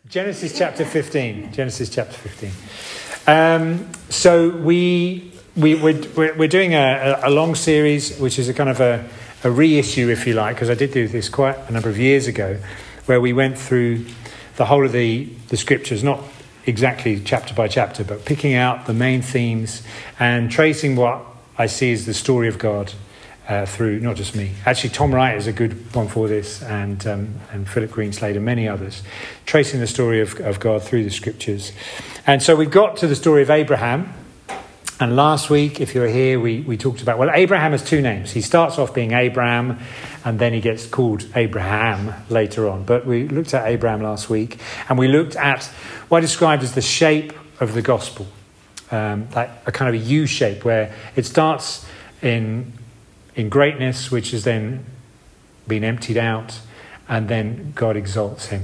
Genesis chapter 15. Genesis chapter 15. So we're doing a long series, which is a kind of a reissue, if you like, because I did do this quite a number of years ago, where we went through the whole of the scriptures, not exactly chapter by chapter, but picking out the main themes and tracing what I see as the story of God through not just me. Actually, Tom Wright is a good one for this, and Philip Greenslade and many others, tracing the story of God through the scriptures. And so we've got to the story of Abraham. And last week, if you were here, we talked about, well, Abraham has two names. He starts off being Abram, and then he gets called Abraham later on. But we looked at Abraham last week, and we looked at what I described as the shape of the gospel, like a kind of a U shape, where it starts in greatness, which has then been emptied out, and then God exalts him.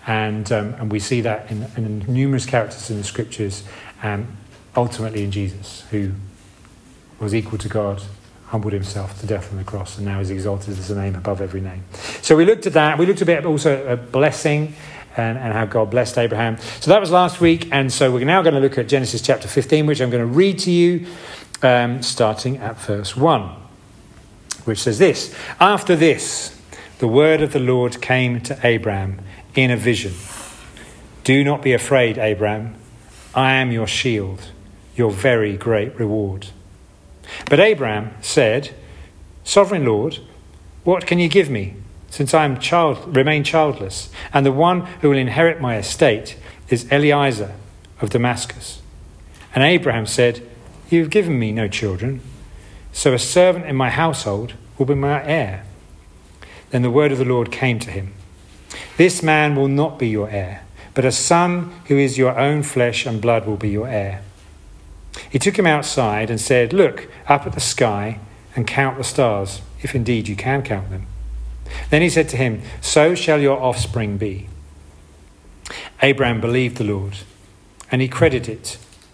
And we see that in numerous characters in the scriptures, ultimately in Jesus, who was equal to God, humbled himself to death on the cross, and now is exalted as a name above every name. So we looked at that. We looked a bit also at blessing and how God blessed Abraham. So that was last week, and so we're now going to look at Genesis chapter 15, which I'm going to read to you, starting at verse 1, which says this: "After this, the word of the Lord came to Abraham in a vision. 'Do not be afraid, Abraham. I am your shield, your very great reward.' But Abraham said, 'Sovereign Lord, what can you give me, since I remain childless, and the one who will inherit my estate is Eliezer of Damascus?' And Abraham said, 'You have given me no children, so a servant in my household will be my heir.' Then the word of the Lord came to him: 'This man will not be your heir, but a son who is your own flesh and blood will be your heir.' He took him outside and said, 'Look up at the sky and count the stars, if indeed you can count them.' Then he said to him, 'So shall your offspring be.' Abraham believed the Lord, and he credited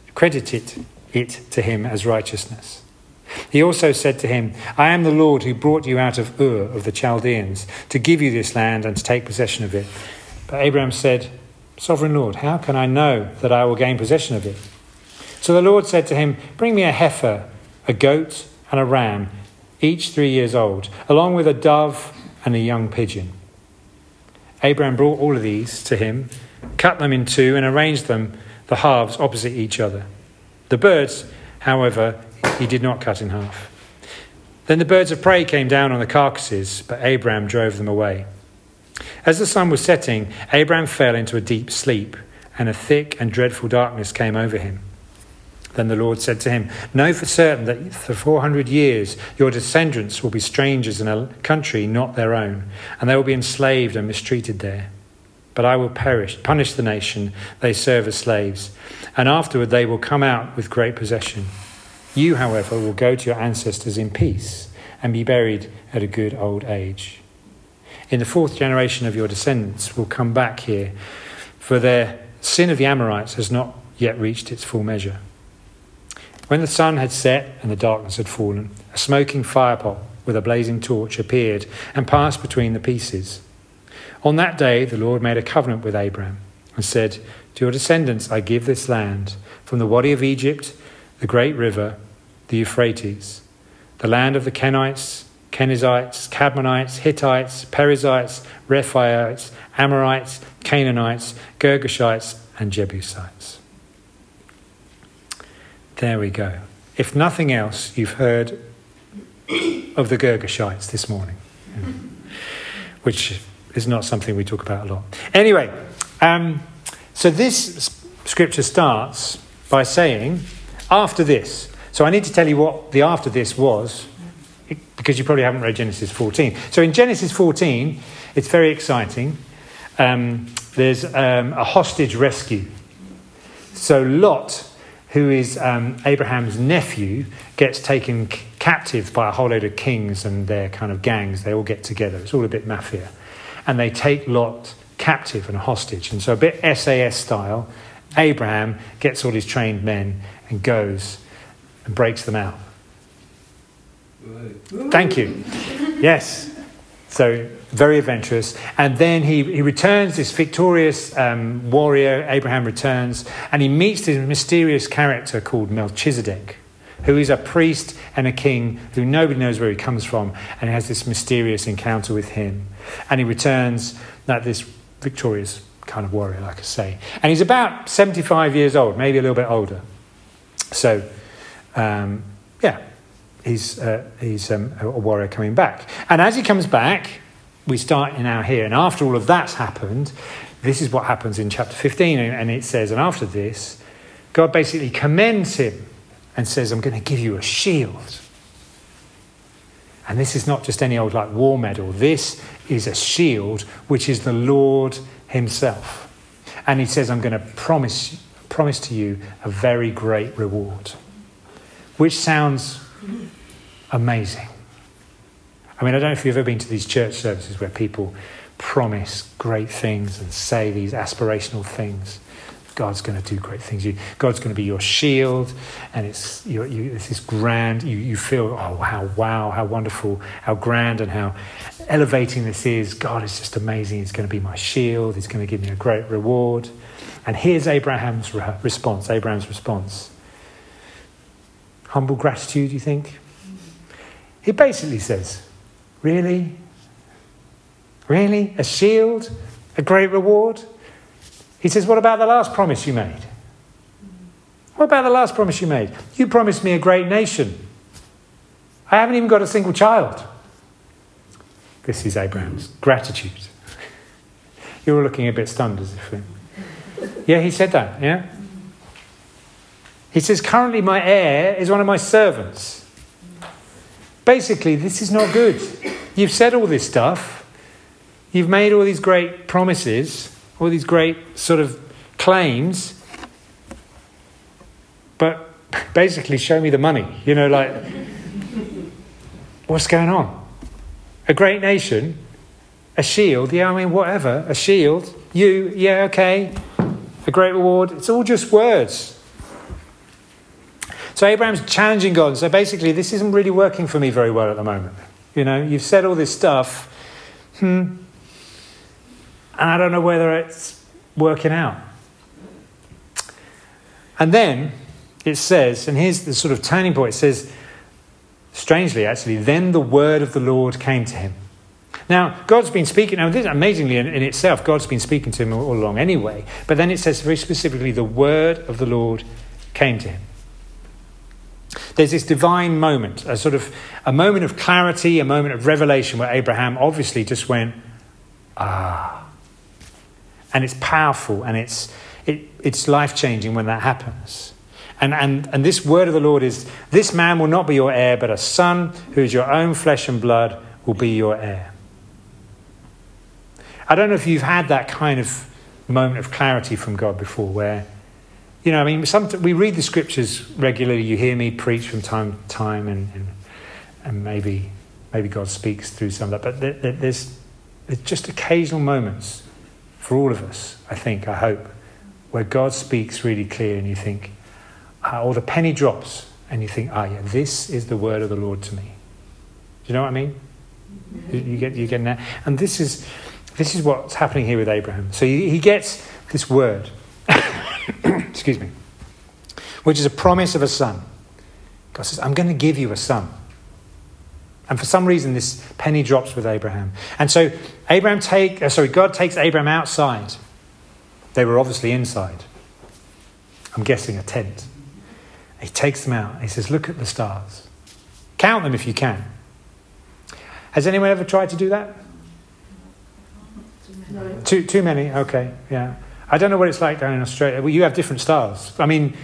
it to him as righteousness. He also said to him, 'I am the Lord who brought you out of Ur of the Chaldeans to give you this land and to take possession of it.' But Abraham said, 'Sovereign Lord, how can I know that I will gain possession of it?' So the Lord said to him, 'Bring me a heifer, a goat and a ram, each 3 years old, along with a dove and a young pigeon.' Abraham brought all of these to him, cut them in two, and arranged them, the halves opposite each other. The birds, however, he did not cut in half. Then the birds of prey came down on the carcasses, but Abraham drove them away. As the sun was setting, Abraham fell into a deep sleep, and a thick and dreadful darkness came over him. Then the Lord said to him, 'Know for certain that for 400 years your descendants will be strangers in a country not their own, and they will be enslaved and mistreated there. But I will punish the nation they serve as slaves, and afterward they will come out with great possession. You, however, will go to your ancestors in peace and be buried at a good old age. In the 4th generation of your descendants will come back here, for their sin of the Amorites has not yet reached its full measure.' When the sun had set and the darkness had fallen, a smoking firepot with a blazing torch appeared and passed between the pieces. On that day the Lord made a covenant with Abraham and said, 'To your descendants I give this land, from the Wadi of Egypt, the great river, the Euphrates, the land of the Kenites, Kenizzites, Cadmonites, Hittites, Perizzites, Rephaites, Amorites, Canaanites, Girgashites, and Jebusites.'" There we go. If nothing else, you've heard of the Girgashites this morning, which is not something we talk about a lot. Anyway, so this scripture starts by saying, "After this." So I need to tell you what the after this was, because you probably haven't read Genesis 14. So in Genesis 14, it's very exciting. There's a hostage rescue. So Lot, who is Abraham's nephew, gets taken captive by a whole load of kings and their kind of gangs. They all get together. It's all a bit mafia. And they take Lot captive and hostage. And so a bit SAS style, Abraham gets all his trained men and goes and breaks them out. Thank you. Yes. So very adventurous. And then he returns, this victorious warrior, Abraham returns, and he meets this mysterious character called Melchizedek, who is a priest and a king who nobody knows where he comes from, and he has this mysterious encounter with him. And he returns like this victorious kind of warrior, like I say. And he's about 75 years old, maybe a little bit older. So, he's a warrior coming back. And as he comes back, we start now here. And after all of that's happened, this is what happens in chapter 15. And it says, and after this, God basically commends him and says, I'm going to give you a shield. And this is not just any old like war medal. This is a shield, which is the Lord himself. And he says, I'm going to promise to you a very great reward. Which sounds amazing. I mean, I don't know if you've ever been to these church services where people promise great things and say these aspirational things. God's going to do great things. God's going to be your shield, and it's this grand. You feel, oh, how wonderful, how grand, and how elevating this is. God is just amazing. He's going to be my shield. He's going to give me a great reward. And here's Abraham's response. Humble gratitude, you think? He basically says, really? Really? A shield? A great reward? He says, what about the last promise you made? What about the last promise you made? You promised me a great nation. I haven't even got a single child. This is Abraham's gratitude. You're all looking a bit stunned as if... Yeah, he said that, yeah? He says, currently my heir is one of my servants. Basically, this is not good. You've said all this stuff. You've made all these great promises, all these great sort of claims. But basically, show me the money. You know, like, what's going on? A great nation, a shield, yeah, I mean, whatever, a shield, you, yeah, okay, a great reward. It's all just words. So Abraham's challenging God. So basically, this isn't really working for me very well at the moment. You know, you've said all this stuff, and I don't know whether it's working out. And then it says, and here's the sort of turning point, it says, strangely actually, then the word of the Lord came to him. Now, God's been speaking, now this amazingly in itself, God's been speaking to him all along anyway, but then it says very specifically, the word of the Lord came to him. There's this divine moment, a moment of clarity, a moment of revelation where Abraham obviously just went, ah. And it's powerful and it's life-changing when that happens. And this word of the Lord is, this man will not be your heir, but a son who is your own flesh and blood will be your heir. I don't know if you've had that kind of moment of clarity from God before where, you know, I mean, we read the scriptures regularly. You hear me preach from time to time, and maybe God speaks through some of that. But there's just occasional moments for all of us, I hope, where God speaks really clear, and you think, or the penny drops, and you think, yeah, this is the word of the Lord to me. Do you know what I mean? You getting that? And this is what's happening here with Abraham. So he gets this word. Excuse me, which is a promise of a son. God says, I'm going to give you a son. And for some reason, this penny drops with Abraham. And so God takes Abraham outside. They were obviously inside. I'm guessing a tent. He takes them out. He says, look at the stars. Count them if you can. Has anyone ever tried to do that? No. Too many? Okay, yeah. I don't know what it's like down in Australia. Well, you have different stars. I mean,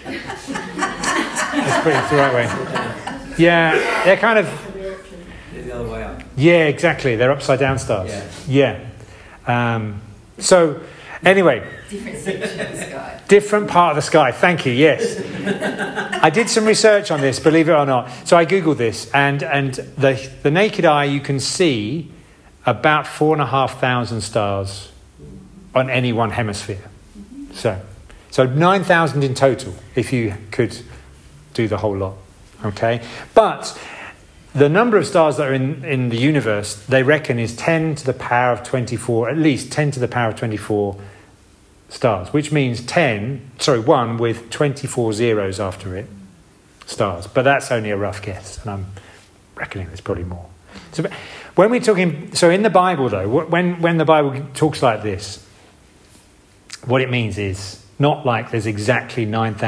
that's pretty the right way. Yeah, they're kind of... They're the other way up. Yeah, exactly. They're upside down stars. Yeah. So, anyway. Different section of the sky. Different part of the sky. Thank you, yes. I did some research on this, believe it or not. So I Googled this, and the naked eye, you can see about 4,500 stars on any one hemisphere. So 9,000 in total, if you could do the whole lot. Okay? But the number of stars that are in the universe, they reckon, is 10 to the power of 24, at least 10 to the power of 24 stars, which means 1 with 24 zeros after it, stars. But that's only a rough guess, and I'm reckoning there's probably more. So when we're talking, so in the Bible though, when the Bible talks like this, what it means is not like there's exactly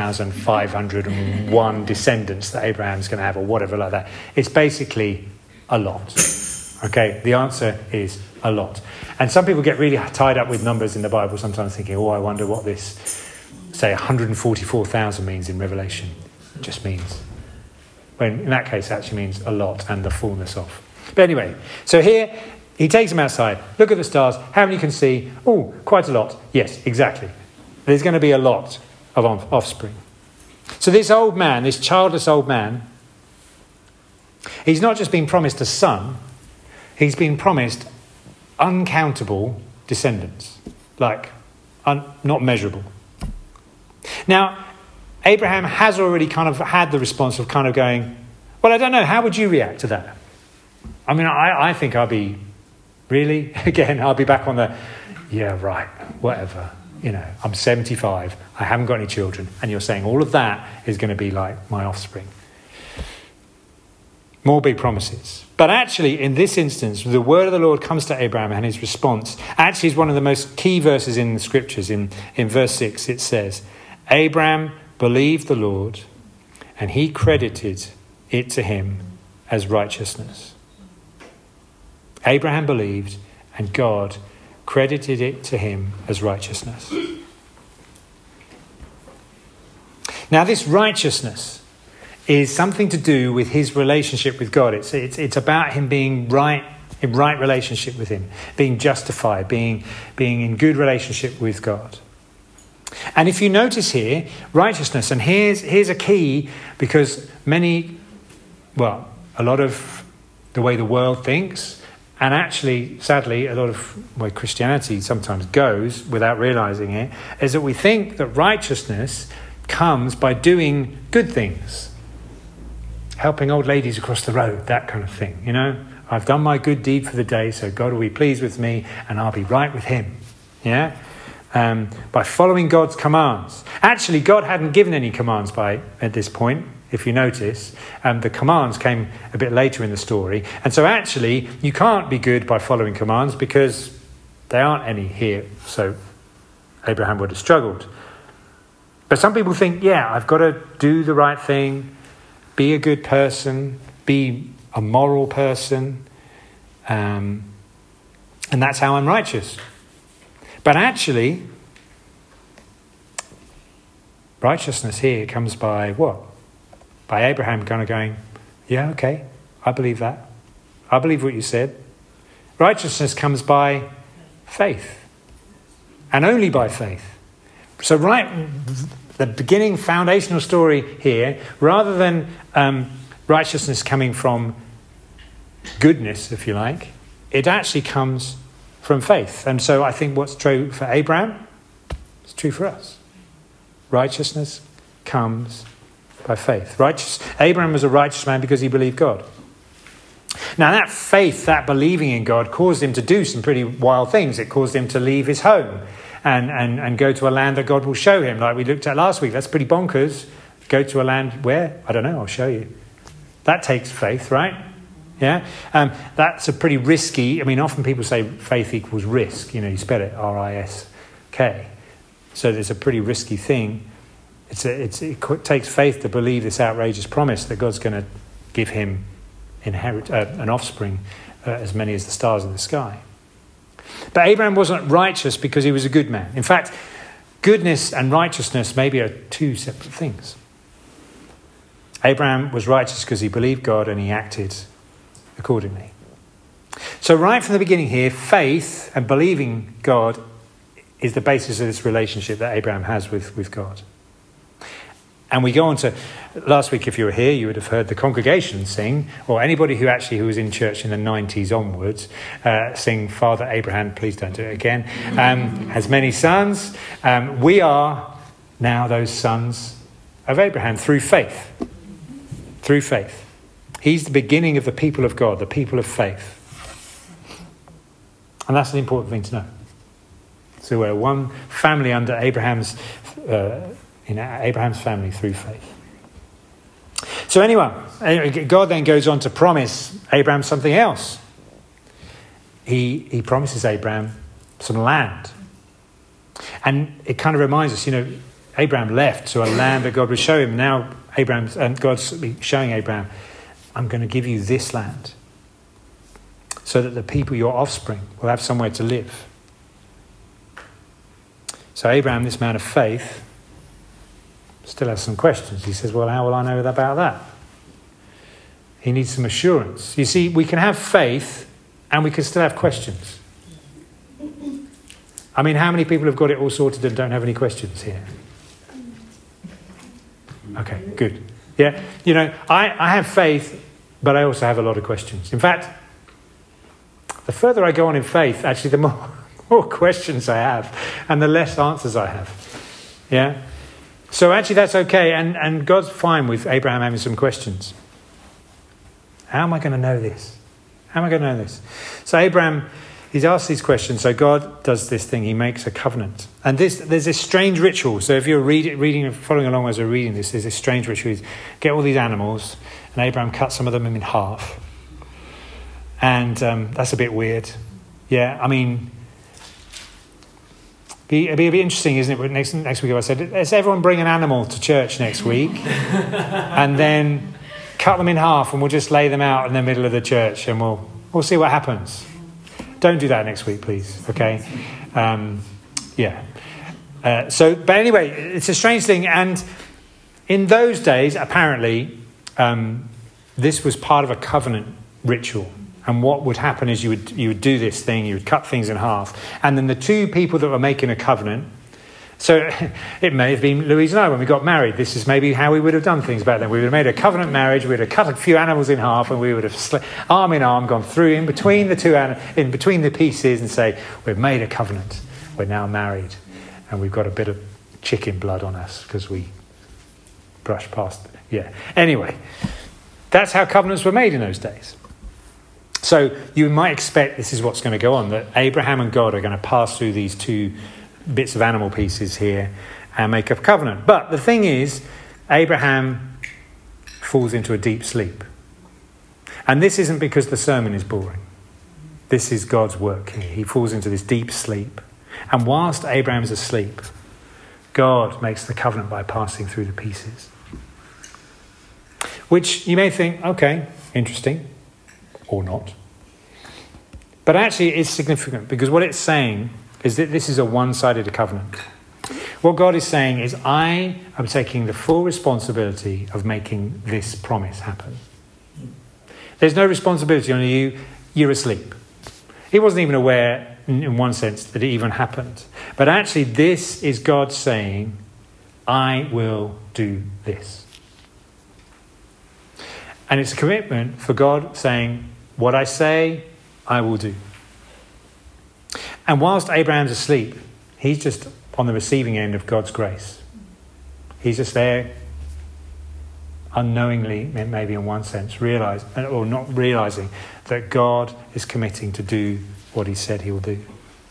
9,501 descendants that Abraham's going to have or whatever like that. It's basically a lot. Okay, the answer is a lot. And some people get really tied up with numbers in the Bible, sometimes thinking, I wonder what this, say, 144,000 means in Revelation. It just means, when in that case it actually means a lot and the fullness of. But anyway, so here he takes them outside. Look at the stars. How many can see? Oh, quite a lot. Yes, exactly. There's going to be a lot of offspring. So this old man, this childless old man, he's not just been promised a son, he's been promised uncountable descendants, like not measurable. Now, Abraham has already kind of had the response of kind of going, well, I don't know, how would you react to that? I mean, I think I'll be, really? Again, I'll be back on the, yeah, right, whatever. You know, I'm 75, I haven't got any children, and you're saying all of that is going to be like my offspring. More big promises. But actually, in this instance, the word of the Lord comes to Abraham, and his response actually is one of the most key verses in the scriptures. In verse 6, it says, Abraham believed the Lord, and he credited it to him as righteousness. Abraham believed, and God credited it to him as righteousness. Now, this righteousness is something to do with his relationship with God. It's about him being right, in right relationship with him, being justified, being in good relationship with God. And if you notice here, righteousness, and here's a key, because a lot of the way the world thinks, and actually, sadly, a lot of where Christianity sometimes goes without realizing it, is that we think that righteousness comes by doing good things. Helping old ladies across the road, that kind of thing, you know. I've done my good deed for the day, so God will be pleased with me and I'll be right with him. Yeah? By following God's commands. Actually, God hadn't given any commands at this point. If you notice, the commands came a bit later in the story. And so actually, you can't be good by following commands because there aren't any here. So Abraham would have struggled. But some people think, I've got to do the right thing, be a good person, be a moral person, and that's how I'm righteous. But actually, righteousness here comes by what? By Abraham kind of going, yeah, okay, I believe that. I believe what you said. Righteousness comes by faith. And only by faith. So the beginning foundational story here, rather than righteousness coming from goodness, if you like, it actually comes from faith. And so I think what's true for Abraham is true for us. Righteousness comes by faith. Abraham was a righteous man because he believed God. Now that faith, that believing in God, caused him to do some pretty wild things. It caused him to leave his home and go to a land that God will show him, like we looked at last week. That's pretty bonkers. Go to a land where? I don't know, I'll show you. That takes faith, right? Yeah? That's a pretty risky, often people say faith equals risk. You spell it R-I-S-K. So it's a pretty risky thing. It takes faith to believe this outrageous promise that God's going to give him an offspring, as many as the stars in the sky. But Abraham wasn't righteous because he was a good man. In fact, goodness and righteousness maybe are two separate things. Abraham was righteous because he believed God and he acted accordingly. So right from the beginning here, faith and believing God is the basis of this relationship that Abraham has with God. And we go on to, last week if you were here, you would have heard the congregation sing, or anybody who was in church in the 90s onwards, sing, Father Abraham, please don't do it again, has many sons. We are now those sons of Abraham through faith. Through faith. He's the beginning of the people of God, the people of faith. And that's an important thing to know. So we're one family under Abraham's family through faith. So anyway, God then goes on to promise Abraham something else. He promises Abraham some land. And it kind of reminds us, Abraham left to a land that God would show him. Now God's showing Abraham, I'm going to give you this land so that the people, your offspring, will have somewhere to live. So Abraham, this man of faith, still has some questions. He says, well, how will I know about that? He needs some assurance. You see, we can have faith and we can still have questions. I mean, how many people have got it all sorted and don't have any questions here? Okay, good. Yeah, I have faith, but I also have a lot of questions. In fact, the further I go on in faith, actually, the more questions I have and the less answers I have. Yeah? So actually that's okay, and God's fine with Abraham having some questions. How am I going to know this? How am I going to know this? So Abraham, he's asked these questions. So God does this thing. He makes a covenant. And there's this strange ritual. So if you're reading, following along as we're reading this, there's this strange ritual. You get all these animals, and Abraham cuts some of them in half. And that's a bit weird. Yeah, I mean, it'd be a bit interesting, isn't it? Next week, I said, let's everyone bring an animal to church next week, and then cut them in half, and we'll just lay them out in the middle of the church, and we'll see what happens. Don't do that next week, please. Okay? Yeah. But anyway, it's a strange thing, and in those days, apparently, this was part of a covenant ritual. And what would happen is you would do this thing, you would cut things in half, and then the two people that were making a covenant, so it may have been Louise and I when we got married. This is maybe how we would have done things back then. We would have made a covenant marriage, we would have cut a few animals in half, and we would have arm in arm gone through in between the pieces and say, we've made a covenant, we're now married, and we've got a bit of chicken blood on us because we brushed past it. Yeah. Anyway, that's how covenants were made in those days. So you might expect this is what's going to go on, that Abraham and God are going to pass through these two bits of animal pieces here and make a covenant. But the thing is, Abraham falls into a deep sleep. And this isn't because the sermon is boring. This is God's work here. He falls into this deep sleep. And whilst Abraham's asleep, God makes the covenant by passing through the pieces. Which you may think, okay, interesting. Or not. But actually it's significant because what it's saying is that this is a one-sided covenant. What God is saying is, I am taking the full responsibility of making this promise happen. There's no responsibility on you. You're asleep. He wasn't even aware, in one sense, that it even happened. But actually this is God saying, I will do this. And it's a commitment for God saying, what I say, I will do. And whilst Abraham's asleep, he's just on the receiving end of God's grace. He's just there, unknowingly, maybe in one sense, not realizing that God is committing to do what he said he will do.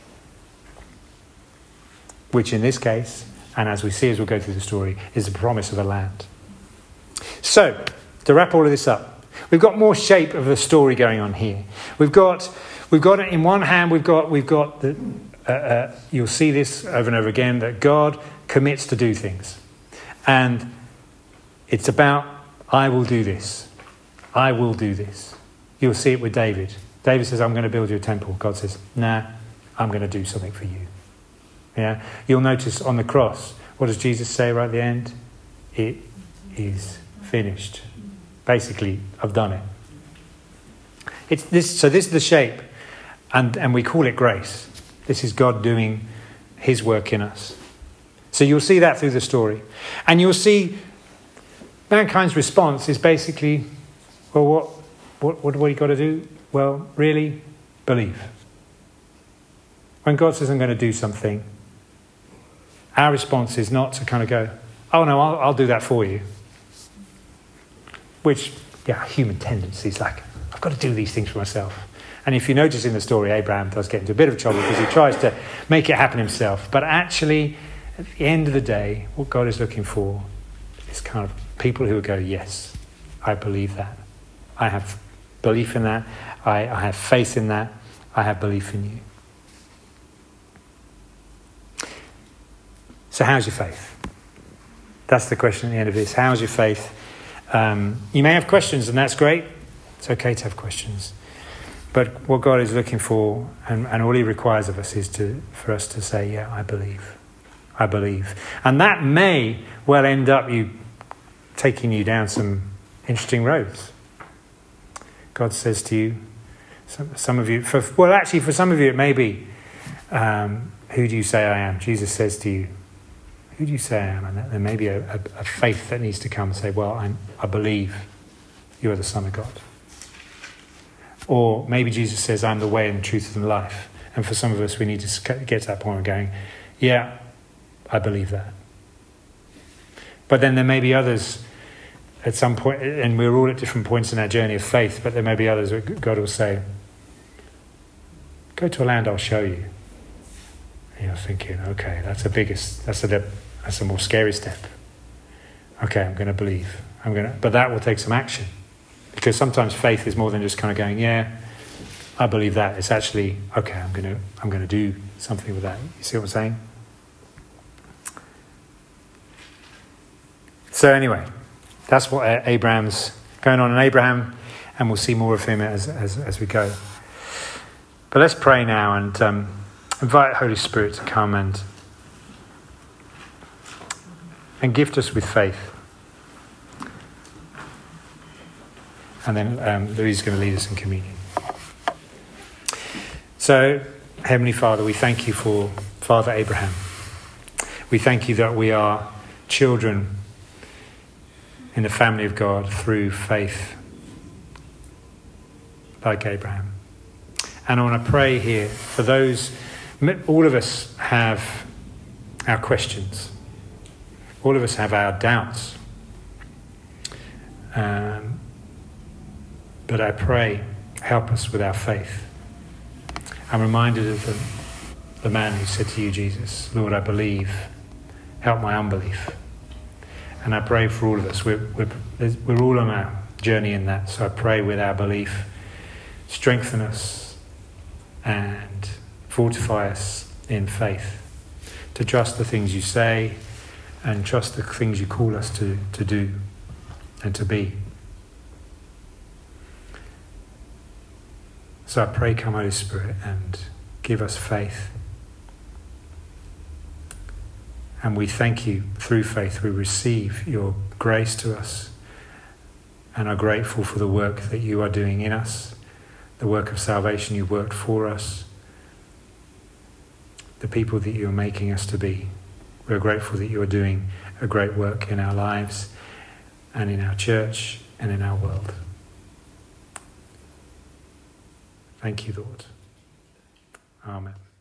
Which in this case, and as we see as we'll go through the story, is the promise of a land. So, to wrap all of this up, we've got more shape of the story going on here. We've got in one hand, we've got the, you'll see this over and over again, that God commits to do things. And it's about, I will do this. I will do this. You'll see it with David. David says, I'm going to build you a temple. God says, nah, I'm going to do something for you. Yeah. You'll notice on the cross, what does Jesus say right at the end? It is finished. Basically, I've done it. It's this. So this is the shape, and we call it grace. This is God doing his work in us. So you'll see that through the story. And you'll see mankind's response is basically, well, what do you got to do? Well, really, believe. When God says I'm going to do something, our response is not to kind of go, oh no, I'll do that for you. Which human tendencies, like, I've got to do these things for myself. And if you notice in the story, Abraham does get into a bit of trouble because he tries to make it happen himself. But actually, at the end of the day, what God is looking for is kind of people who go, yes, I believe that. I have belief in that. I have faith in that. I have belief in you. So how's your faith? That's the question at the end of this. How's your faith? You may have questions, and that's great. It's okay to have questions. But what God is looking for, and all he requires of us, is for us to say, yeah, I believe. I believe. And that may well end up taking you down some interesting roads. God says to you, some of you, for some of you it may be, who do you say I am? Jesus says to you, who do you say I am? And there may be a faith that needs to come and say, well, I believe you are the Son of God. Or maybe Jesus says, I'm the way and the truth and the life. And for some of us, we need to get to that point of going, yeah, I believe that. But then there may be others at some point, and we're all at different points in our journey of faith, but there may be others where God will say, go to a land I'll show you. And you're thinking, okay, that's a more scary step. Okay, I'm going to believe. But that will take some action. Because sometimes faith is more than just kind of going, yeah, I believe that. It's actually, okay, I'm going to do something with that. You see what I'm saying? So anyway, that's what Abraham's going on in Abraham, and we'll see more of him as we go. But let's pray now and invite Holy Spirit to come and gift us with faith. And then Louise is going to lead us in communion. So, Heavenly Father, we thank you for Father Abraham. We thank you that we are children in the family of God through faith, like Abraham. And I want to pray here for those, all of us have our questions. All of us have our doubts. But I pray, help us with our faith. I'm reminded of the man who said to you, Jesus, Lord, I believe, help my unbelief. And I pray for all of us. We're all on our journey in that. So I pray with our belief, strengthen us and fortify us in faith to trust the things you say and trust the things you call us to do and to be. So I pray, come Holy Spirit, and give us faith. And we thank you, through faith, we receive your grace to us and are grateful for the work that you are doing in us, the work of salvation you worked for us, the people that you are making us to be. We're grateful that you are doing a great work in our lives and in our church and in our world. Thank you, Lord. Amen.